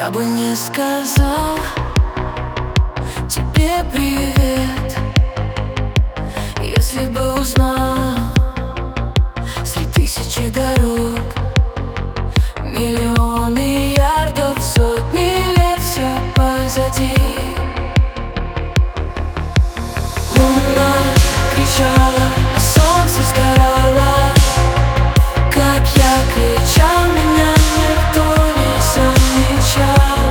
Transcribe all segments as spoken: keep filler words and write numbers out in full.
Я бы не сказал тебе привет, если бы узнал среди тысячи дорог, миллионы ярдов, сотни лет все позади. Луна кричала, а солнце сгорало. Как я кричал, меня никто не замечал.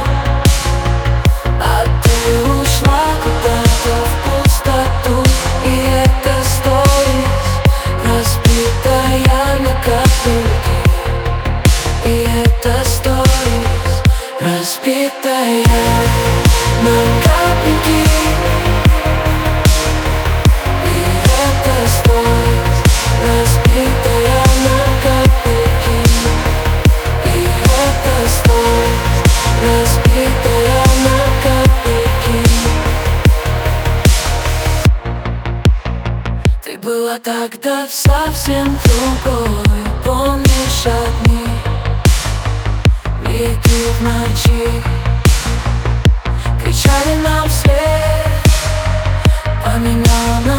А ты ушла куда-то в пустоту, и это сторис, разбитая на капельки. И это сторис, разбитая на капельки. И это сторис, разбитая на капельки. И это сторис, разбитая на капельки. Ты была тогда совсем другой. Помнишь огни, реки в ночи кричали нам вслед, поменял на